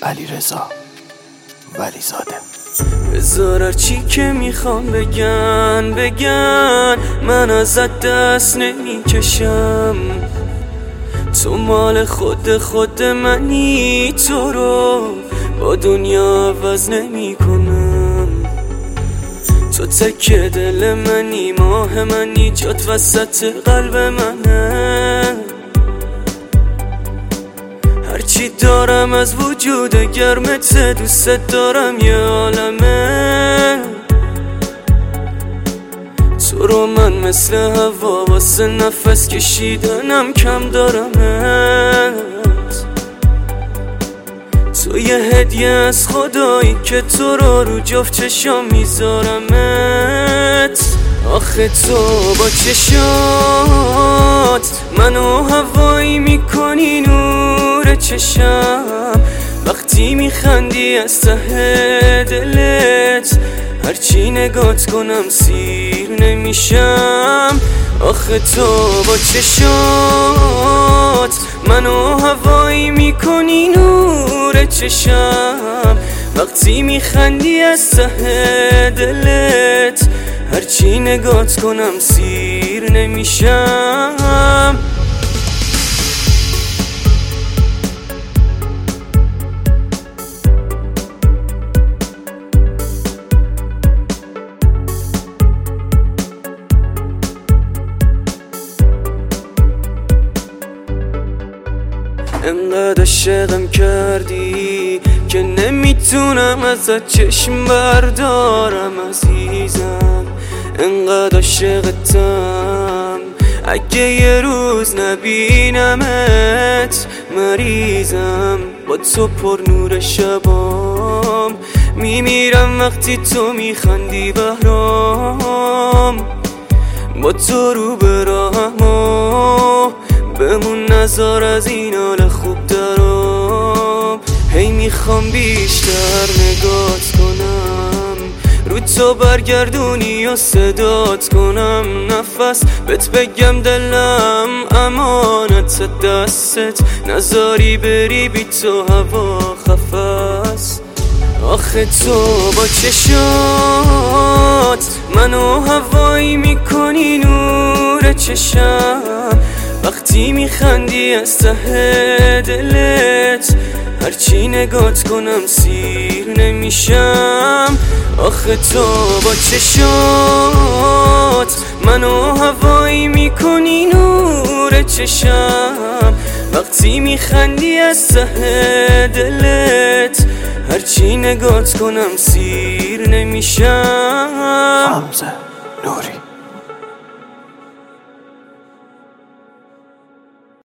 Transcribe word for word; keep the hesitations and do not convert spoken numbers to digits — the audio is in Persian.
علیرضا ولیزاده. هزار چی که میخوام بگن بگن، من ازت دست نمیکشم. تو مال خود خود منی، تو رو با دنیا عوض نمی کنم. تو تکه دل منی، ماه منی، جات وسط قلب منه. هرچی دارم از وجود گرمت، دوست دارم یه عالمه. تو رو من مثل هوا واسه نفس کشیدنم کم دارمت. تو یه هدیه از خدایی که تو رو رو جفت چشام میذارمت. آخه تو با چشات منو هوایی میکنی، نور چشم وقتی میخندی از ته دلت. هرچی نگات کنم سیر نمیشم. آخه تو با چشات منو هوایی میکنی، نور چشم وقتی میخندی از ته دلت. هرچی نگات کنم سیر نمیشم. انقدر عشقم کردی که نمیتونم ازت چشم بردارم عزیزم. انقدر عاشقتم اگه یه روز نبینمت مریضم. با تو پر نور شبام میمیرم وقتی تو میخندی بهرام. با تو رو به راهم بمون، نزار از این حال خوب درام. هی میخوام بیشتر نگات کنم، رو تو برگردونی و صدات کنم. نفس بهت بگم دلم امانت دستت، نزاری بری بی تو هوا خفست. آخه تو با چشات منو هوایی میکنی، نور چشم وقتی میخندی از ته دلت. هرچی نگات کنم سیر نمیشم. آخه تو با چشات منو هوایی میکنی، نور چشم وقتی میخندی از ته دلت. هرچی نگات کنم سیر نمیشم. حمزه